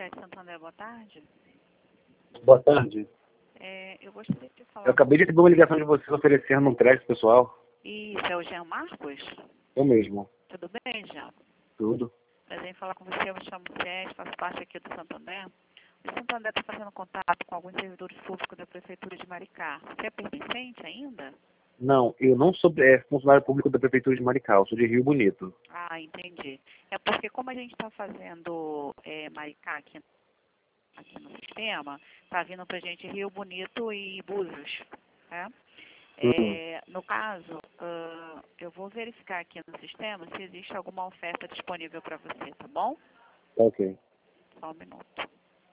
Sete Santander, boa tarde. Boa tarde. Eu gostaria de falar... Eu acabei de receber uma ligação de vocês oferecendo um crédito pessoal. Isso, é o Jean Marcos? Eu mesmo. Tudo bem, Jean? Tudo. Prazer em falar com você, eu me chamo Sete, faço parte aqui do Santander. O Santander está fazendo contato com alguns servidores públicos da Prefeitura de Maricá. Você é pertencente ainda? Não, eu não sou funcionário público da Prefeitura de Maricá, eu sou de Rio Bonito. Ah, entendi. É porque como a gente está fazendo Maricá aqui no sistema, está vindo para a gente Rio Bonito e Búzios, né? No caso, eu vou verificar aqui no sistema se existe alguma oferta disponível para você, tá bom? Ok. Só um minuto.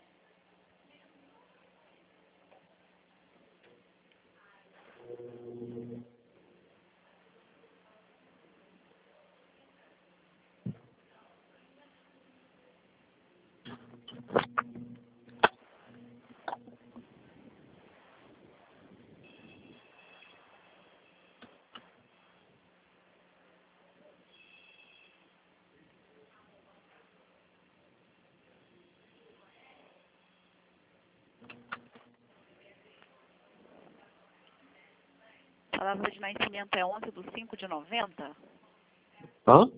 A data de nascimento é 11/5/90? Hã?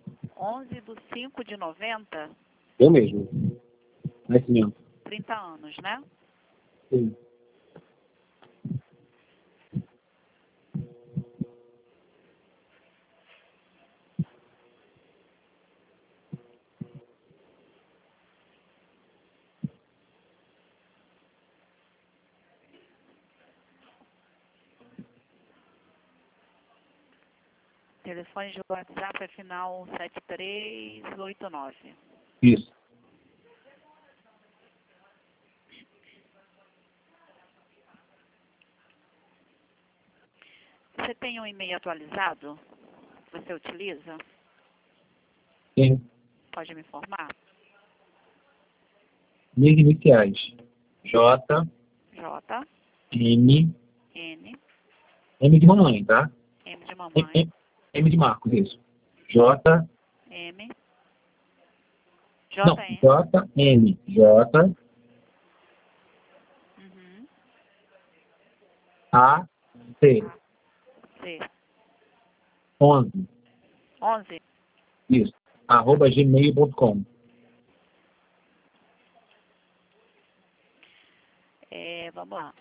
11/5/90? Eu mesmo. Nascimento. 30 anos, né? Sim. Telefone de WhatsApp é final 7389. Isso. Você tem um e-mail atualizado que você utiliza? Sim. Pode me informar? Minhas iniciais. J, J, M, N, M de mamãe, tá? M de mamãe, M de Marcos, isso. J, M, não, JN, J, M, J, A, C, C, 11, 11. isso, @gmail.com. Vamos lá,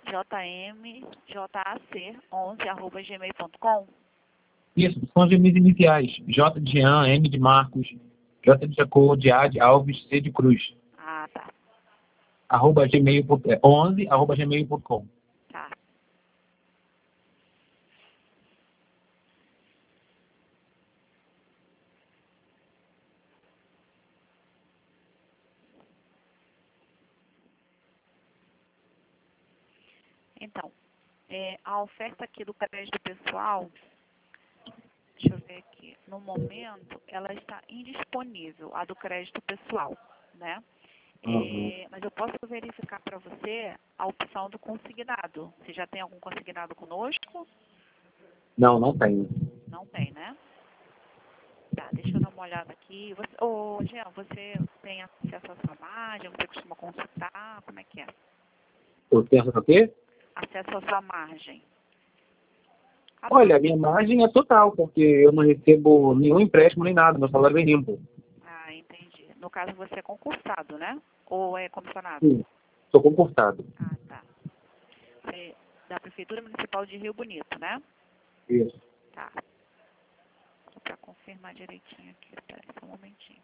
jmjac11@gmail.com. Isso, são as minhas iniciais. J de Jean, M de Marcos, J de Jacob, de A de Alves, C de Cruz. Ah, tá. @gmail.com. Tá. Então, a oferta aqui do crédito pessoal, deixa eu ver aqui, no momento ela está indisponível, a do crédito pessoal, né? Mas eu posso verificar para você a opção do consignado. Você já tem algum consignado conosco? Não, não tenho. Não tem, né? Tá, deixa eu dar uma olhada aqui. Jean, você tem acesso à sua margem? Você costuma consultar? Como é que é? Eu tenho o quê? Acesso à sua margem. Olha, a minha margem é total, porque eu não recebo nenhum empréstimo nem nada, meu salário é limpo. Ah, entendi. No caso, você é concursado, né? Ou é comissionado? Sim, sou concursado. Ah, tá. Você é da Prefeitura Municipal de Rio Bonito, né? Isso. Tá. Só para confirmar direitinho aqui. Espera aí só um momentinho.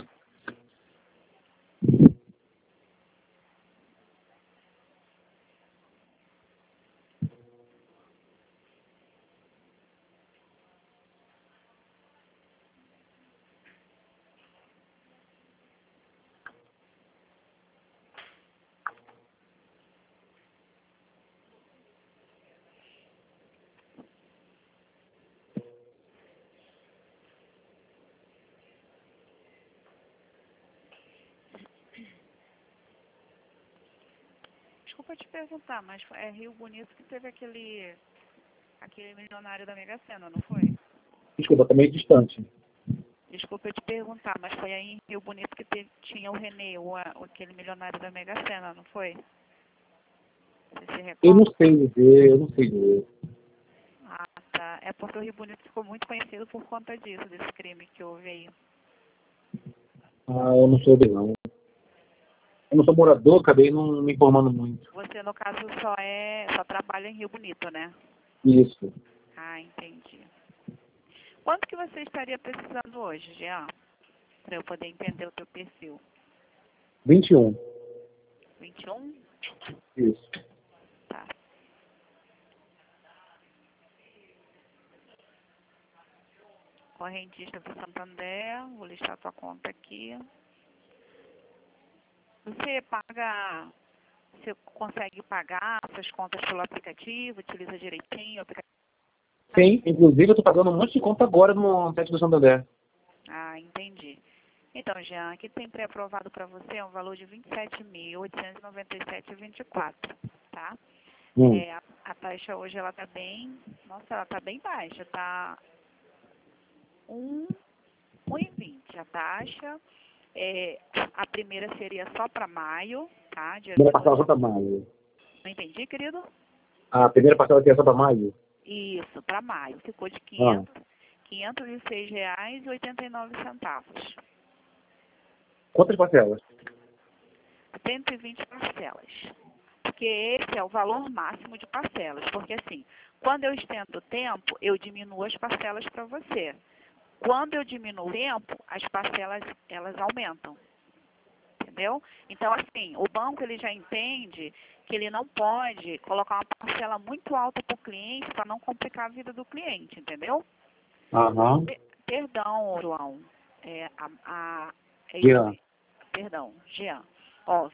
Desculpa te perguntar, mas é Rio Bonito que teve aquele milionário da Mega Sena, não foi? Desculpa, tá meio distante. Desculpa eu te perguntar, mas foi aí em Rio Bonito que tinha o Renê, aquele milionário da Mega Sena, não foi? Você se Eu não recorda? sei dizer, eu não sei dizer. Ah, tá. É porque o Rio Bonito ficou muito conhecido por conta disso, desse crime que houve aí. Ah, eu não soube não. Eu não sou morador, acabei não me informando muito. Você, no caso, só trabalha em Rio Bonito, né? Isso. Ah, entendi. Quanto que você estaria precisando hoje, Jean? Para eu poder entender o teu perfil. 21. 21? Isso. Tá. Correntista do Santander, vou listar tua conta aqui. Você consegue pagar suas contas pelo aplicativo, utiliza direitinho o aplicativo? Sim, inclusive eu estou pagando um monte de conta agora no site do Santander. Ah, entendi. Então, Jean, aqui tem pré-aprovado para você um valor de R$ 27.897,24, tá? A taxa hoje ela tá bem, nossa, ela tá bem baixa, tá 1,20 a taxa. A primeira seria só para maio, tá? Dia Primeira 18. parcela só para maio. Não entendi, querido? A primeira parcela aqui é só para maio? Isso, para maio. Ficou de Ah. R$ 506,89. Quantas parcelas? 120 parcelas. Porque esse é o valor máximo de parcelas. Porque assim, quando eu estendo o tempo, eu diminuo as parcelas para você. Quando eu diminuo o tempo, as parcelas elas aumentam. Entendeu? Então, assim, o banco ele já entende que ele não pode colocar uma parcela muito alta para o cliente para não complicar a vida do cliente, entendeu? Aham. Perdão, João. É, Jean. Perdão, Jean. Ó,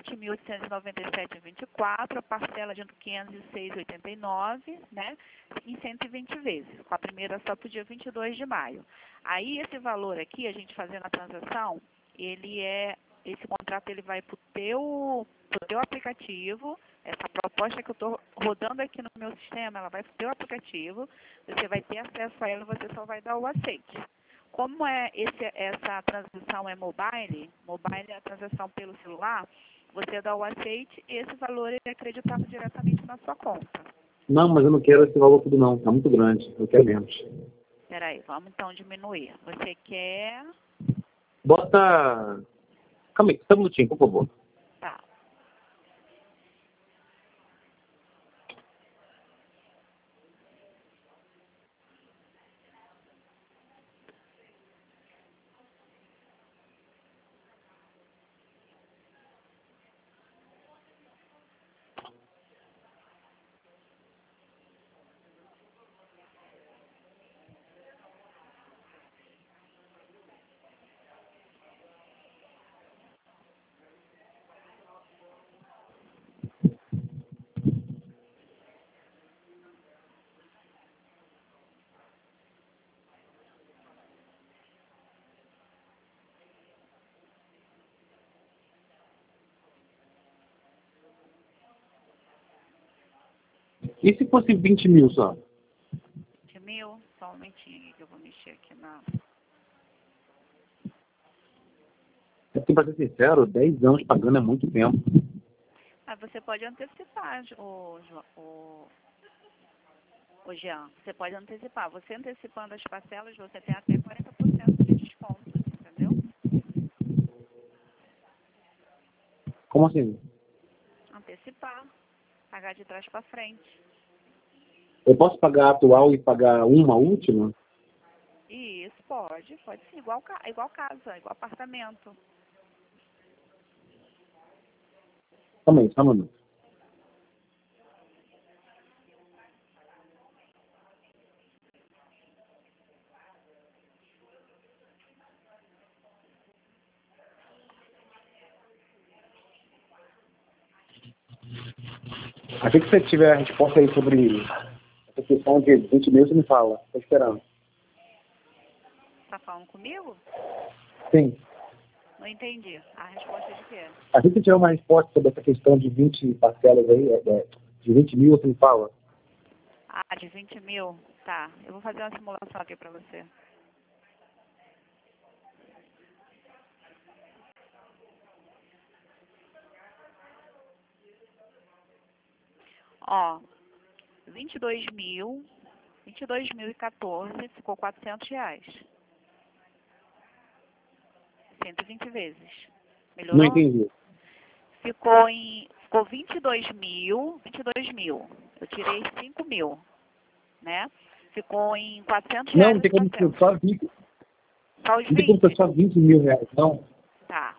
27.897,24, a parcela de 506,89, né? Em 120 vezes. Com a primeira só para o dia 22 de maio. Aí, esse valor aqui, a gente fazendo a transação, esse contrato ele vai para o teu aplicativo. Essa proposta que eu estou rodando aqui no meu sistema, ela vai para o teu aplicativo. Você vai ter acesso a ela, você só vai dar o aceite. Como essa transação é mobile é a transação pelo celular, você dá o aceite e esse valor ele é acreditado diretamente na sua conta. Não, mas eu não quero esse valor tudo não. Tá muito grande. Eu quero menos. Espera aí, vamos então diminuir. Você quer... Bota... Calma aí, só um minutinho, por favor. Tá. E se fosse 20 mil só? 20 mil, só um momentinho aqui que eu vou mexer aqui na... É porque, pra ser sincero, 10 anos pagando é muito tempo. Mas você pode antecipar, o Jean. Você pode antecipar. Você antecipando as parcelas, você tem até 40% de desconto, entendeu? Como assim? Antecipar. Pagar de trás para frente. Eu posso pagar a atual e pagar uma última? Isso, pode sim, igual casa, igual apartamento. Calma aí, só um minuto. Assim que você tiver a resposta aí sobre essa questão de 20 mil, você me fala. Tô esperando. Tá falando comigo? Sim. Não entendi. A resposta é de quê? Assim que você tiver uma resposta sobre essa questão de 20 parcelas aí, de 20 mil, você me fala. Ah, de 20 mil? Tá. Eu vou fazer uma simulação aqui pra você. Ó, 22.014 ficou R$ 400. 120 vezes. Não Melhorou? entendi. Ficou 22 mil. Eu tirei 5 mil, né? Ficou em R$ 400 Não, não os tem como ser 400. só 20. Só os Não tem como ser 20? só 20 mil reais, não. Tá.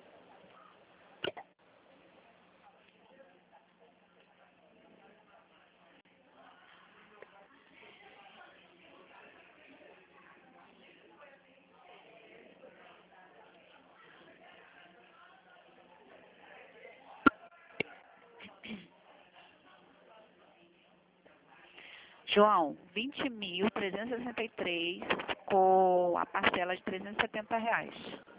João, 20.363 ficou a parcela de R$ 370.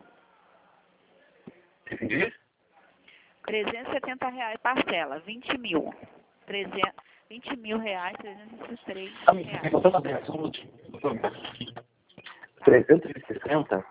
Entendi. R$ 370 parcela, 20 mil. 20 mil reais, 363 Ah, reais. mas só uma reação, 360?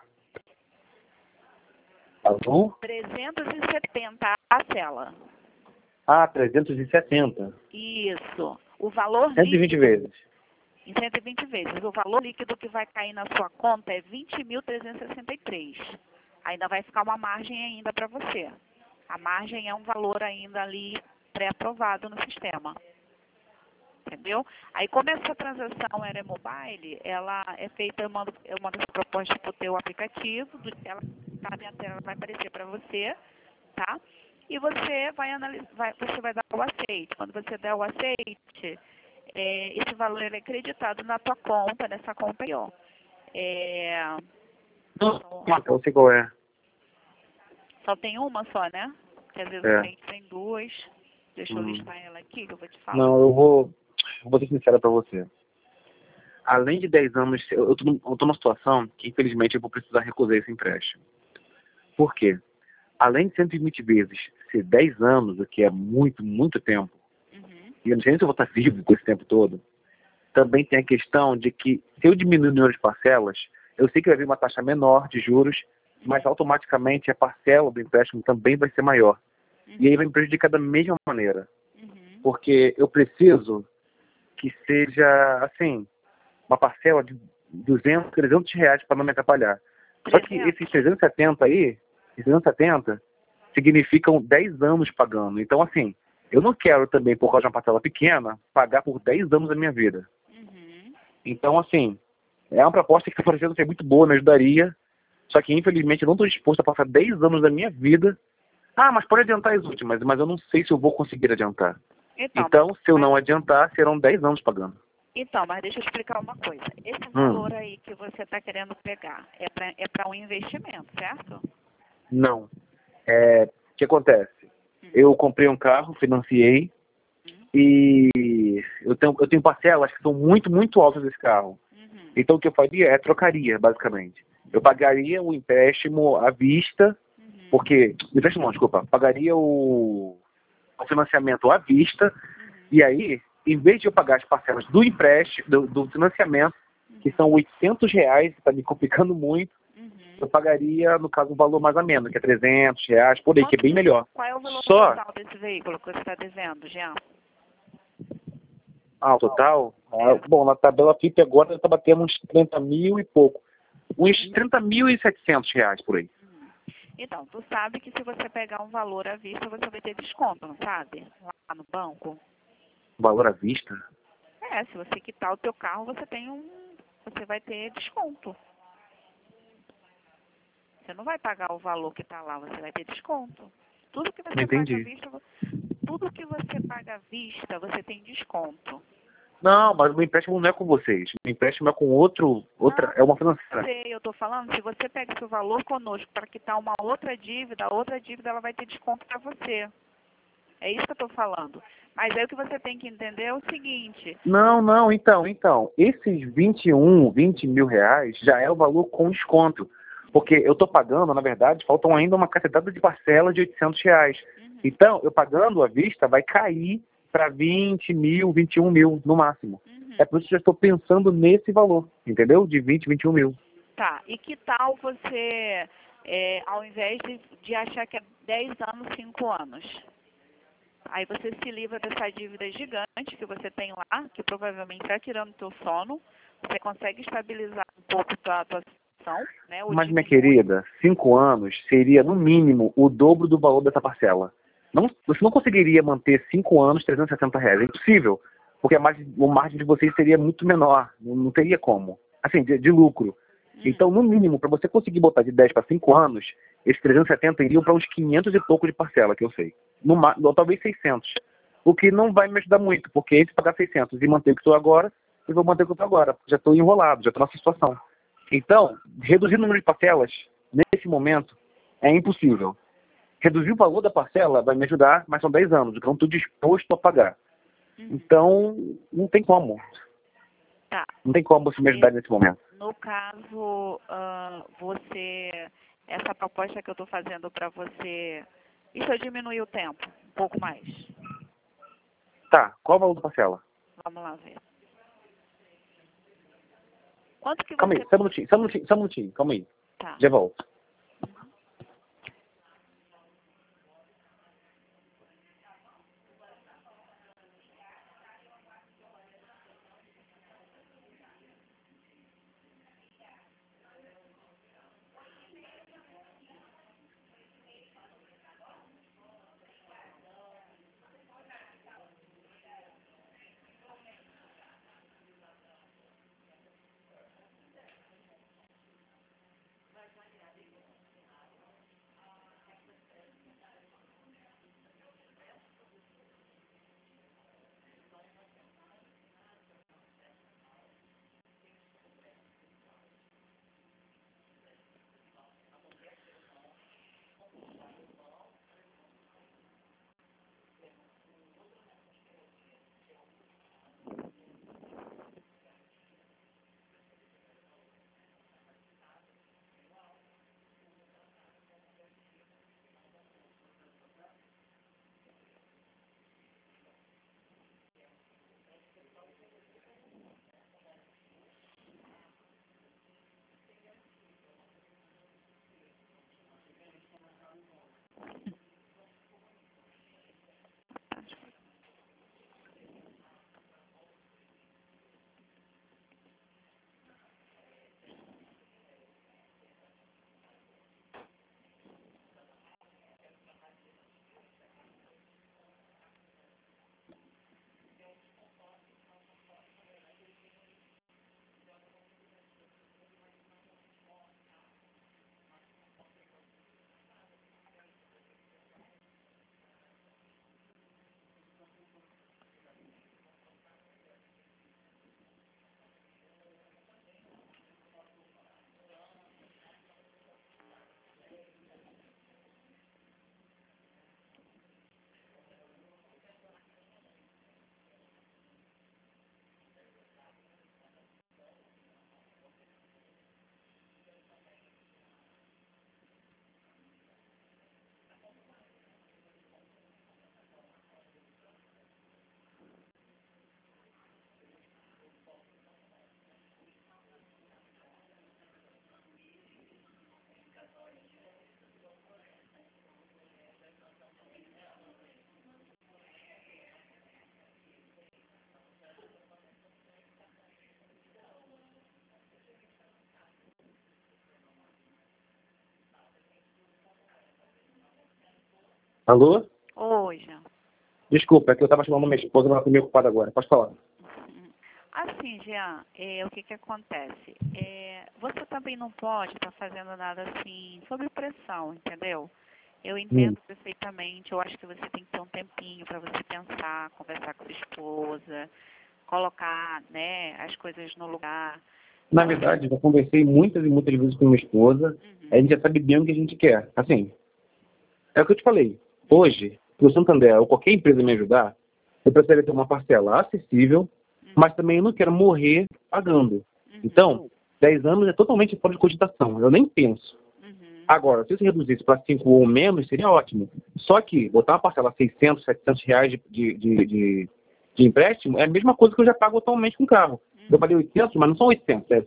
Azul? 370 a parcela. Ah, 370. Isso. O valor 120 líquido, vezes. em 120 vezes, o valor líquido que vai cair na sua conta é 20.363. Ainda vai ficar uma margem ainda para você. A margem é um valor ainda ali pré-aprovado no sistema. Entendeu? Aí, como essa transação era mobile, ela é feita, uma das propostas para o teu aplicativo, ela tá na tela, vai aparecer para você, tá? E você vai analisar, você vai dar o aceite. Quando você der o aceite, esse valor ele é acreditado na tua conta, nessa conta aí, ó. Não, eu sei qual é. Só tem uma só, né? Porque às vezes o É. cliente tem duas. Deixa eu listar ela aqui, que eu vou te falar. Não, eu vou ser sincero pra você. Além de 10 anos, eu tô numa situação que, infelizmente, eu vou precisar recusar esse empréstimo. Por quê? Além de 120 vezes ser 10 anos, o que é muito, muito tempo, Uhum. e eu não sei nem se eu vou estar vivo com esse tempo todo, também tem a questão de que, se eu diminuir o número de parcelas, eu sei que vai vir uma taxa menor de juros, mas automaticamente a parcela do empréstimo também vai ser maior. E aí vai me prejudicar da mesma maneira. Uhum. Porque eu preciso que seja, assim, uma parcela de 200, 300 reais para não me atrapalhar. Só que 300? esses 370 aí, esses 370, significam 10 anos pagando. Então, assim, eu não quero também, por causa de uma parcela pequena, pagar por 10 anos da minha vida. Uhum. Então, assim, é uma proposta que está parecendo ser muito boa, me ajudaria. Só que, infelizmente, eu não estou disposto a passar 10 anos da minha vida. Ah, mas pode adiantar as últimas, mas eu não sei se eu vou conseguir adiantar. Então, se eu não adiantar, serão 10 anos pagando. Então, mas deixa eu explicar uma coisa. Esse Hum. valor aí que você está querendo pegar é para um investimento, certo? Não. O que acontece? Eu comprei um carro, financiei, e eu tenho parcelas que são muito, muito altas desse carro. Uhum. Então, o que eu faria é trocaria, basicamente. Eu pagaria o empréstimo à vista, Uhum. porque... Empréstimo não, desculpa. Pagaria o financiamento à vista, e aí, em vez de eu pagar as parcelas do empréstimo, do financiamento, que são R$ 800, está me complicando muito, Uhum. eu pagaria, no caso, um valor mais ameno, que é R$ 300, por aí, que é bem melhor. Qual é o valor Só, total desse veículo que você está devendo, Jean? o total, bom, na tabela FIP agora está batendo uns 30 mil e pouco. Uns 30.700 reais por aí. Então, tu sabe que se você pegar um valor à vista, você vai ter desconto, não sabe? Lá no banco. Valor à vista? Se você quitar o teu carro, você vai ter desconto. Você não vai pagar o valor que está lá, você vai ter desconto. Tudo que você paga à vista, você tem desconto. Não, mas o meu empréstimo não é com vocês. O meu empréstimo é com é uma financeira. Eu estou falando, se você pega esse valor conosco para quitar uma outra dívida, a outra dívida ela vai ter desconto para você. É isso que eu estou falando. Mas aí o que você tem que entender é o seguinte. Não, então. Esses 20 mil reais já é o valor com desconto. Porque eu estou pagando, na verdade, faltam ainda uma cacetada de parcela de R$ 800. Uhum. Então, eu pagando à vista, vai cair para 20 mil, 21 mil no máximo. Uhum. É por isso que eu já estou pensando nesse valor, entendeu? De 20, 21 mil. Tá, e que tal você, ao invés de achar que é 10 anos, 5 anos? Aí você se livra dessa dívida gigante que você tem lá, que provavelmente está tirando o teu sono. Você consegue estabilizar um pouco a tua situação, né? Ou Mas, minha diminui. querida, 5 anos seria, no mínimo, o dobro do valor dessa parcela. Não, você não conseguiria manter 5 anos, R$ 360. É impossível. Porque o margem de vocês seria muito menor. Não teria como. Assim, de lucro. Então, no mínimo, para você conseguir botar de 10 para 5 anos, esses 370 iriam para uns 500 e pouco de parcela, que eu sei. Ou talvez 600. O que não vai me ajudar muito, porque entre pagar 600 e manter o que estou agora, eu vou manter o que eu estou agora. Já estou enrolado, já estou nessa situação. Então, reduzir o número de parcelas, nesse momento, é impossível. Reduzir o valor da parcela vai me ajudar, mas são 10 anos, que eu não estou disposto a pagar. Então, não tem como. Tá. Não tem como você me ajudar nesse momento. No caso, essa proposta que eu estou fazendo para você, e se eu diminuir o tempo, um pouco mais? Tá, qual o valor da parcela? Vamos lá ver. Quanto que Calma você... aí, só um minutinho, calma aí. Tá. Já volto. Alô? Oi, Jean. Desculpa, é que eu estava chamando minha esposa, ela está meio ocupada agora. Pode falar. Assim, Jean, o que que acontece? Você também não pode estar fazendo nada assim, sob pressão, entendeu? Eu entendo perfeitamente, eu acho que você tem que ter um tempinho para você pensar, conversar com sua esposa, colocar, né, as coisas no lugar. Na verdade, já conversei muitas e muitas vezes com minha esposa, a gente já sabe bem o que a gente quer. Assim, é o que eu te falei. Hoje, se o Santander ou qualquer empresa me ajudar, eu precisaria ter uma parcela acessível, mas também eu não quero morrer pagando. Então, 10 anos é totalmente fora de cogitação. Eu nem penso. Agora, se você reduzisse para 5 ou menos, seria ótimo. Só que botar uma parcela de 600, R$ 700 de empréstimo é a mesma coisa que eu já pago atualmente com o carro. Eu falei 800, mas não são 800, é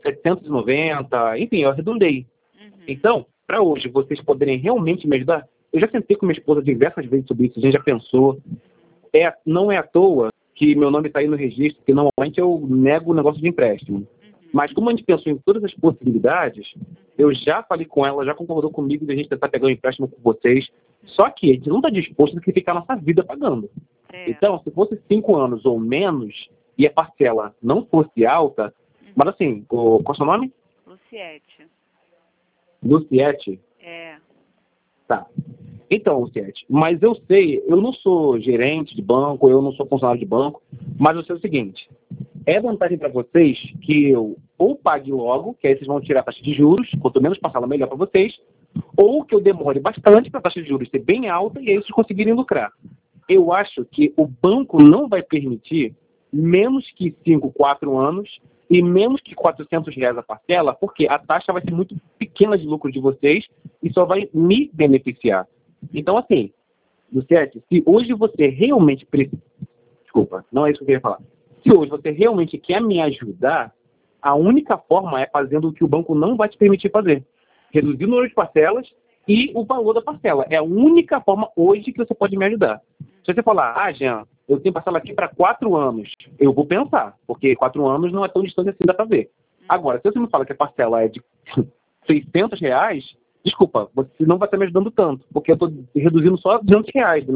790, enfim, eu arredondei. Então, para hoje, vocês poderem realmente me ajudar, eu já sentei com minha esposa diversas vezes sobre isso, a gente já pensou. não é à toa que meu nome está aí no registro, porque normalmente eu nego o negócio de empréstimo. Mas como a gente pensou em todas as possibilidades, eu já falei com ela, já concordou comigo de a gente tentar pegar um empréstimo com vocês. Só que a gente não está disposto a sacrificar a nossa vida pagando. Então, se fosse 5 anos ou menos e a parcela não fosse alta, mas assim, qual é o seu nome? Luciete. Luciete? É. Tá. Então, Luciete, mas eu sei, eu não sou gerente de banco, eu não sou funcionário de banco, mas eu sei o seguinte, é vantagem para vocês que eu ou pague logo, que aí vocês vão tirar a taxa de juros, quanto menos parcela melhor para vocês, ou que eu demore bastante para a taxa de juros ser bem alta e aí vocês conseguirem lucrar. Eu acho que o banco não vai permitir menos que 5, 4 anos e menos que R$ 400 a parcela, porque a taxa vai ser muito pequena de lucro de vocês e só vai me beneficiar. Então, assim, Luciete, se hoje você realmente precisa... Desculpa, não é isso que eu queria falar. Se hoje você realmente quer me ajudar, a única forma é fazendo o que o banco não vai te permitir fazer. Reduzir o número de parcelas e o valor da parcela. É a única forma hoje que você pode me ajudar. Se você falar, Jean, eu tenho parcela aqui para 4 anos, eu vou pensar, porque 4 anos não é tão distante assim, dá para ver. Agora, se você me fala que a parcela é de R$ 600, desculpa, você não vai estar me ajudando tanto, porque eu estou reduzindo só R$ 200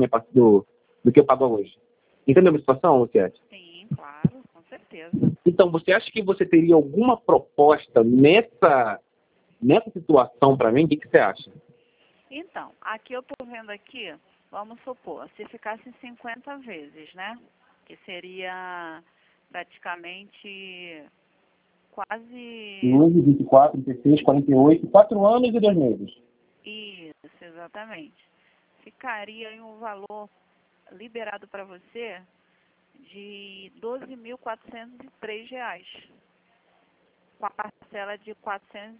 do que eu pago hoje. Entendeu a minha situação, Luciete? Sim, claro, com certeza. Então, você acha que você teria alguma proposta nessa situação para mim? O que você acha? Então, aqui eu estou vendo aqui, vamos supor, se ficasse 50 vezes, né? Que seria praticamente quase... 12, 24, 36, 48, 4 anos e 2 meses. Isso, exatamente. Ficaria em um valor liberado para você de R$ 12.403, com a parcela de R$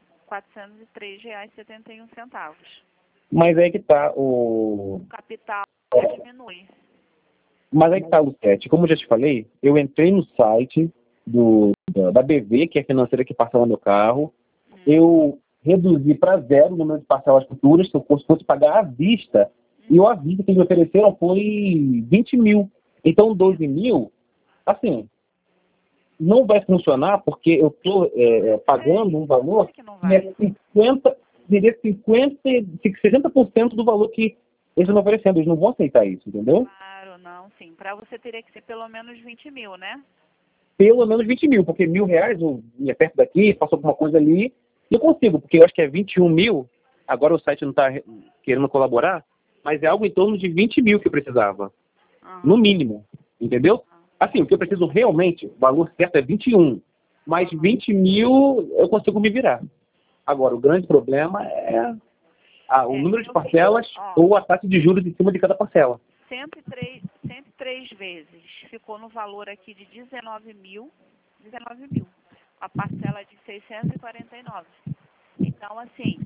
403,71. Mas aí que tá, o Capital diminui. Mas aí que tá, Lucete. Como eu já te falei, eu entrei no site da BV, que é a financeira que parcela meu carro. Eu reduzi para zero o número de parcelas futuras, se eu fosse pagar à vista. E o à vista que eles me ofereceram foi 20 mil. Então, 12 mil, assim, não vai funcionar porque eu estou pagando um valor Que não que vai. é 50, diria 60% do valor que eles estão oferecendo. Eles não vão aceitar isso, entendeu? Claro, não, sim. Para você teria que ser pelo menos 20 mil, né? Pelo menos 20 mil, porque R$ 1.000 é perto daqui, passou por uma coisa ali, e eu consigo, porque eu acho que é 21 mil, agora o site não está querendo colaborar, mas é algo em torno de 20 mil que eu precisava, no mínimo, entendeu? Assim, o que eu preciso realmente, o valor certo é 21, mas 20 mil eu consigo me virar. Agora, o grande problema é o número de parcelas ou a taxa de juros em cima de cada parcela. 103 vezes. Ficou no valor aqui de 19 mil. A parcela de 649. Então, assim,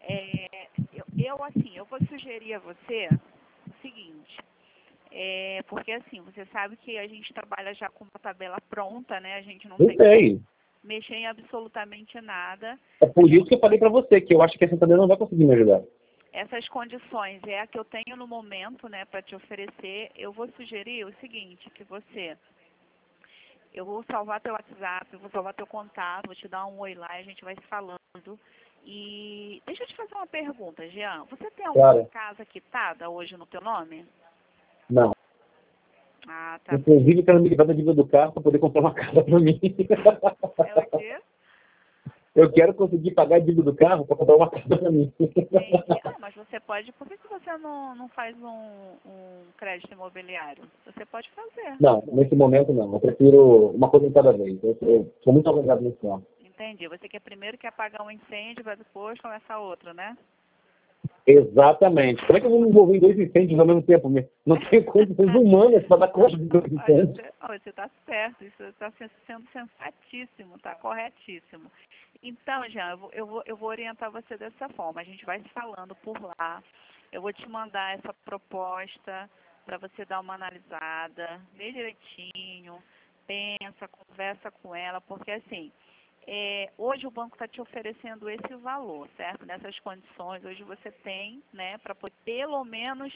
eu vou sugerir a você o seguinte, porque assim, você sabe que a gente trabalha já com uma tabela pronta, né? A gente não tem que mexer em absolutamente nada. É por isso que eu falei para você, que eu acho que a Santander não vai conseguir me ajudar. Essas condições é a que eu tenho no momento, né, para te oferecer. Eu vou sugerir o seguinte, que eu vou salvar teu WhatsApp, eu vou salvar teu contato, vou te dar um oi lá, a gente vai se falando. E deixa eu te fazer uma pergunta, Jean. Você tem alguma casa quitada hoje no teu nome? Não. Ah, tá. Inclusive, eu quero me livrar da dívida do carro para poder comprar uma casa para mim. É o quê? Eu quero conseguir pagar a dívida do carro para comprar uma casa para mim. Mas você pode... Por que você não faz um crédito imobiliário? Você pode fazer. Não, nesse momento não. Eu prefiro uma coisa de cada vez. Eu sou muito organizado nesse ponto. Entendi. Você primeiro quer apagar um incêndio, vai depois começar outro, né? Exatamente. Como é que eu vou me envolver em 2 incêndios ao mesmo tempo? Não tenho condições humanas para dar conta de 2 incêndios. Você está certo, isso está sendo sensatíssimo, está corretíssimo. Então, Jean, eu vou orientar você dessa forma. A gente vai se falando por lá. Eu vou te mandar essa proposta para você dar uma analisada, vê direitinho, pensa, conversa com ela, porque assim, hoje o banco está te oferecendo esse valor, certo? Nessas condições, hoje você tem, né, para pelo menos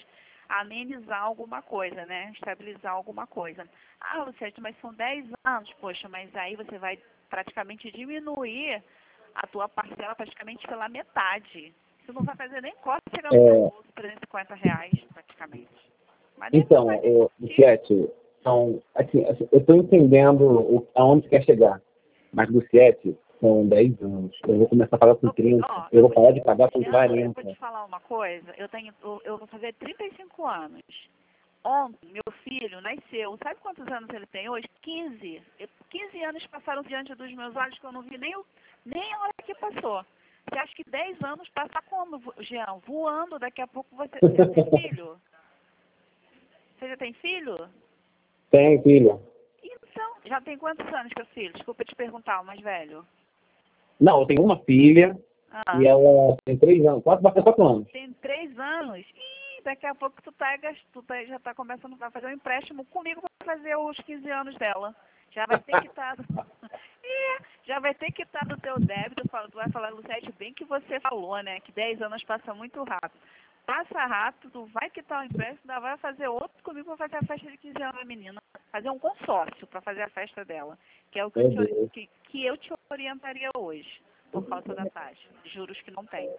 amenizar alguma coisa, né? Estabilizar alguma coisa. Ah, Luciete, mas são 10 anos. Poxa, mas aí você vai praticamente diminuir a tua parcela praticamente pela metade. Isso não vai fazer nem corte chegar no seu bolso, R$ 350 praticamente. Mas depois Então, vai repetir. Luciete, são, assim, eu estou entendendo aonde você quer chegar. Mas, Luciete, são 10 anos. Eu vou começar a pagar com 30. Ó, Eu vou parar de pagar com Jean, eu vou te 40. falar uma coisa. Eu vou fazer 35 anos. Ontem, meu filho nasceu. Sabe quantos anos ele tem hoje? 15. 15 anos passaram diante dos meus olhos que eu não vi nem a hora que passou. Você acha que 10 anos passa como, Jean? Voando, daqui a pouco você já tem filho? Você já tem filho? Tem, filho. Então, já tem quantos anos, seu filho? Desculpa te perguntar, o mais velho. Não, eu tenho uma filha Ah, e ela tem 3 anos. Vai ter 4 anos. tem 3 anos? Ih, daqui a pouco já tá começando a fazer um empréstimo comigo para fazer os 15 anos dela. Já vai ter que estar... já vai ter que estar do teu débito. Tu vai falar, Lucete, bem que você falou, né? Que 10 anos passa muito rápido. Passa rápido, vai quitar o empréstimo, ainda vai fazer outro comigo para fazer a festa de 15 anos da menina. Fazer um consórcio para fazer a festa dela. Que é o que Meu Deus. que eu te orientaria hoje, por causa da taxa. Juros que não tem.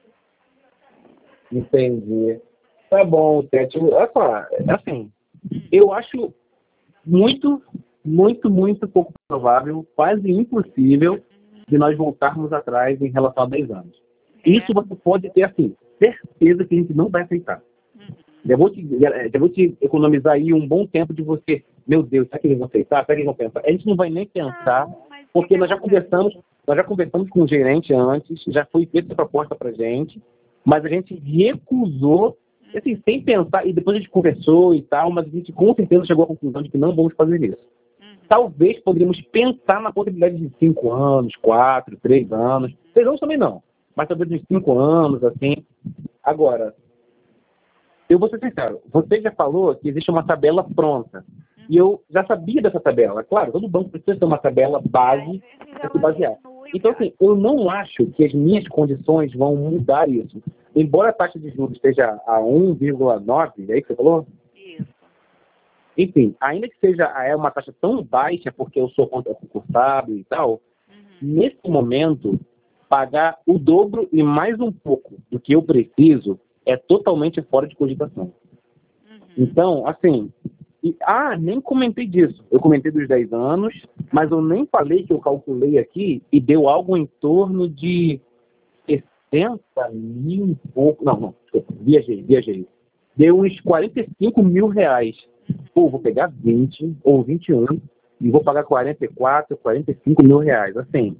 Entendi. Tá bom, Luciete. Olha só, assim, eu acho muito, muito, muito pouco provável, quase impossível, de nós voltarmos atrás em relação a 10 anos. É. Isso você pode ter, assim, certeza que a gente não vai aceitar. Uhum. Já vou te economizar aí um bom tempo de você, meu Deus, será que eles vão aceitar? Será que eles vão pensar? A gente não vai nem pensar, Não, mas o porque que acontece? nós já conversamos com o gerente antes, já foi feita essa proposta pra gente, mas a gente recusou, assim, sem pensar, e depois a gente conversou e tal, mas a gente com certeza chegou à conclusão de que não vamos fazer isso. Uhum. Talvez poderíamos pensar na possibilidade de 5 anos, 4, 3 anos, 3 anos também não, mas talvez uns 5 anos, assim. Agora, eu vou ser sincero, você já falou que existe uma tabela pronta. E eu já sabia dessa tabela. Claro, todo banco precisa ter uma tabela Às base vezes para se ela basear. diminui o Então, gasto. assim, eu não acho que as minhas condições vão mudar isso. Embora a taxa de juros esteja a 1,9, é isso que você falou? Isso. Enfim, ainda que seja uma taxa tão baixa, porque eu sou concursado e tal, Uhum. nesse momento, pagar o dobro e mais um pouco do que eu preciso é totalmente fora de cogitação. Uhum. Então, assim, nem comentei disso. Eu comentei dos 10 anos, mas eu nem falei que eu calculei aqui e deu algo em torno de 60 mil e pouco. Não, desculpa, viajei. Deu uns 45 mil reais. Pô, vou pegar 20 ou 21 e vou pagar 44, 45 mil reais. Assim,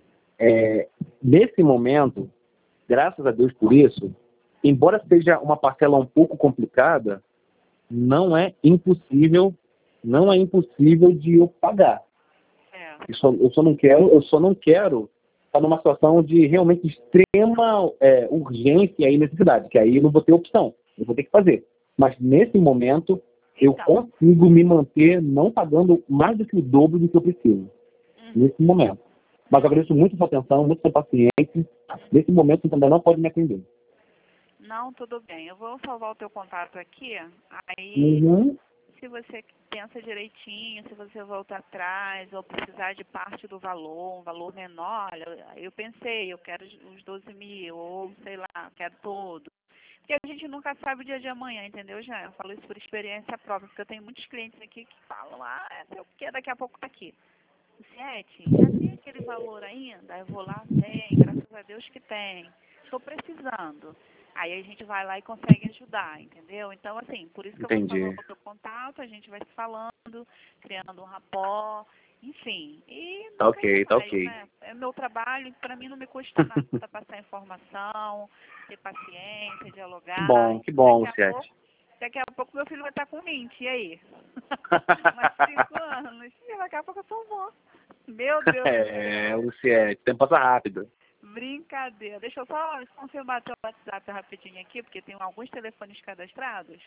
nesse momento, graças a Deus por isso, embora seja uma parcela um pouco complicada, não é impossível, não é impossível de eu pagar. É. Eu só não quero estar numa situação de realmente extrema urgência e necessidade, que aí eu não vou ter opção, eu vou ter que fazer. Mas nesse momento eu Então, consigo me manter não pagando mais do que o dobro do que eu preciso, nesse momento. Mas eu agradeço muito a sua atenção, muito a sua paciência. Nesse momento você também não pode me atender. não, tudo bem. Eu vou salvar o teu contato aqui. Aí, Uhum. se você pensa direitinho, se você voltar atrás ou precisar de parte do valor, um valor menor, olha, eu pensei, eu quero os 12 mil, ou sei lá, quero todo. Porque a gente nunca sabe o dia de amanhã, entendeu, já? Eu falo isso por experiência própria, porque eu tenho muitos clientes aqui que falam, sei o que, daqui a pouco tá aqui. Luciete, já tem aquele valor ainda? Eu vou lá, tem, graças a Deus que tem. Estou precisando. Aí a gente vai lá e consegue ajudar, entendeu? Então, assim, por isso que eu vou salvar Entendi. o teu contato, a gente vai se falando, criando um rapport, enfim. E Tá nunca é ok, tá demais, ok. né? É meu trabalho, para mim não me custa nada passar informação, ter paciência, dialogar. Que bom, Daqui a Luciete. pouco, daqui a pouco meu filho vai estar com 20, e aí? Mais 5 anos. E daqui a pouco eu sou avó. Meu Deus do céu. Luciete, o tempo passa rápido. Brincadeira. Deixa eu só confirmar teu WhatsApp rapidinho aqui, porque tem alguns telefones cadastrados.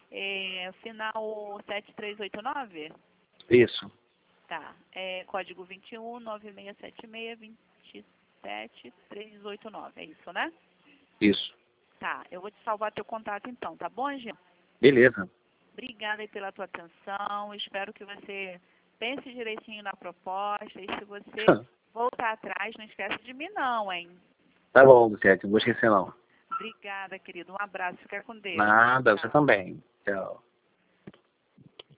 Final 7389. Isso, Tá. Código 21 9676 27389. É isso, né? isso. Tá. Eu vou te salvar teu contato então, tá bom, Jean? Beleza. Obrigada aí pela tua atenção. Espero que você pense direitinho na proposta. E se você voltar atrás, não esquece de mim não, hein? Tá bom, Luciete, não vou esquecer não. Obrigada, querido. Um abraço. Fica com Deus. Nada, você Tchau. também. Tchau.